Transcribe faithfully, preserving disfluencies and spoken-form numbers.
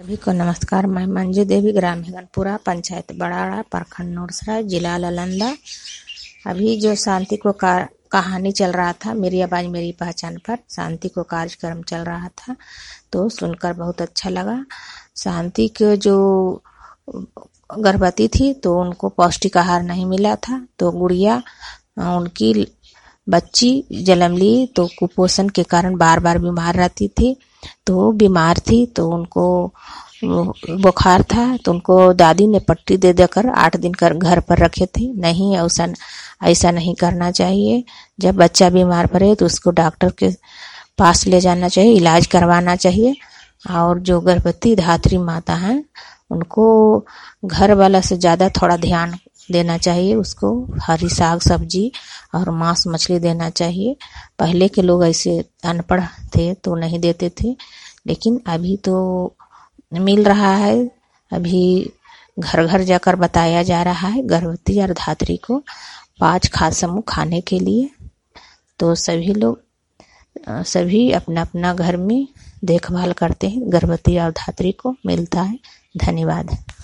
सभी को नमस्कार। मैं मंजू देवी, ग्राम हेगनपुरा, पंचायत बड़ाड़ा, प्रखंड नूरसराय, जिला नालंदा। अभी जो शांति को कहानी चल रहा था, मेरी आवाज मेरी पहचान पर शांति को कार्यक्रम चल रहा था, तो सुनकर बहुत अच्छा लगा। शांति के जो गर्भवती थी तो उनको पौष्टिक आहार नहीं मिला था, तो गुड़िया उनकी बच्ची जन्म ली तो कुपोषण के कारण बार बार बीमार रहती थी। तो बीमार थी तो उनको बुखार था, तो उनको दादी ने पट्टी दे देकर आठ दिन कर घर पर रखे थे। नहीं, ऐसा ऐसा नहीं करना चाहिए। जब बच्चा बीमार पड़े तो उसको डॉक्टर के पास ले जाना चाहिए, इलाज करवाना चाहिए। और जो गर्भवती धात्री माता हैं उनको घर वाला से ज़्यादा थोड़ा ध्यान देना चाहिए। उसको हरी साग सब्जी और मांस मछली देना चाहिए। पहले के लोग ऐसे अनपढ़ थे तो नहीं देते थे, लेकिन अभी तो मिल रहा है। अभी घर घर जाकर बताया जा रहा है गर्भवती और धात्री को पांच खाद्य समूह खाने के लिए। तो सभी लोग सभी अपना अपना घर में देखभाल करते हैं, गर्भवती और धात्री को मिलता है। धन्यवाद।